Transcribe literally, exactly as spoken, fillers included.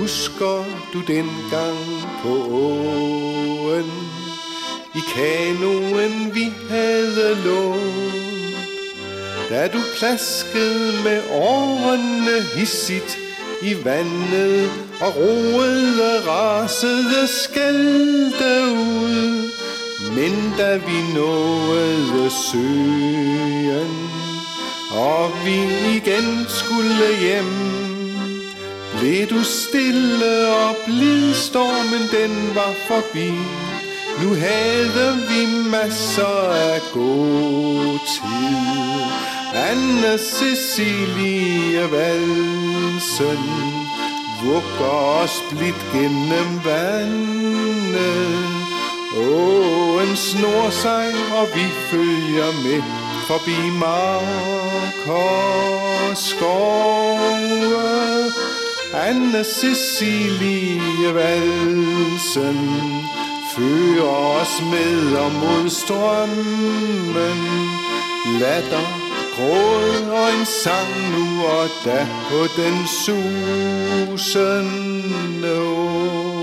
Husker du dengang på åen, i kanoen vi havde lånt, da du plaskede med årene hissigt i vandet og roede, rasede, skældte ud. Men da vi nåede søen, og vi igen skulle hjem, blev du stille, og blidstormen den var forbi. Nu havde vi masser af god tid. Anne Cecilie valsen vugger os blidt gennem vandet. Åen snor sig, og vi følger med forbi mark og skove. Anne Cecilie valsen fører os med og mod strømmen. Latter, gråd og en sang nu og da på den susende å.